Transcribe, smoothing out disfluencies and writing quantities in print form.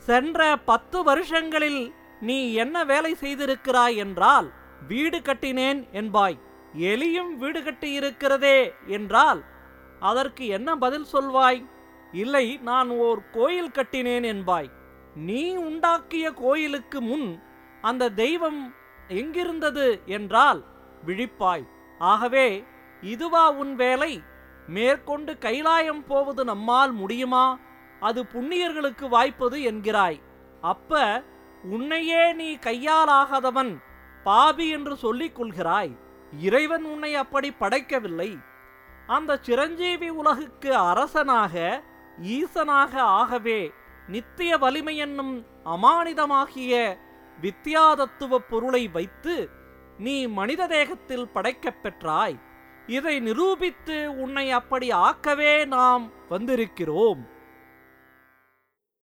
சென்ற 10 வருஷங்களில் நீ என்ன வேலை செய்திருக்கிறாய் என்றால், வீடு கட்டினேன் என்பாய். எலியும் வீடு கட்டியிருக்கிறதே என்றால் அதற்கு என்ன பதில் சொல்வாய்? இல்லை, நான் ஓர் கோயில் கட்டினேன் என்பாய். நீ உண்டாக்கிய கோயிலுக்கு முன் அந்த தெய்வம் எங்கிருந்தது என்றால் விழிப்பாய். ஆகவே இதுவா உன் வேலை? மேற்கொண்டு கைலாயம் போவது நம்மால் முடியுமா? அது புண்ணியர்களுக்கு வாய்ப்பது என்கிறாய். அப்ப உன்னையே நீ கையாலாகாதவன், பாவி என்று சொல்லிக் கொள்கிறாய். இறைவன் உன்னை அப்படி படைக்கவில்லை. அந்த சிரஞ்சீவி உலகுக்கு அரசனாக ஈசனாக ஆகவே நித்திய வலிமை என்னும் அமானிதமாகிய வித்யாதத்துவ பொருளை வைத்து நீ மனித தேகத்தில் படைக்கப் பெற்றாய். இதை நிரூபித்து உன்னை அப்படி ஆக்கவே நாம் வந்திருக்கிறோம்.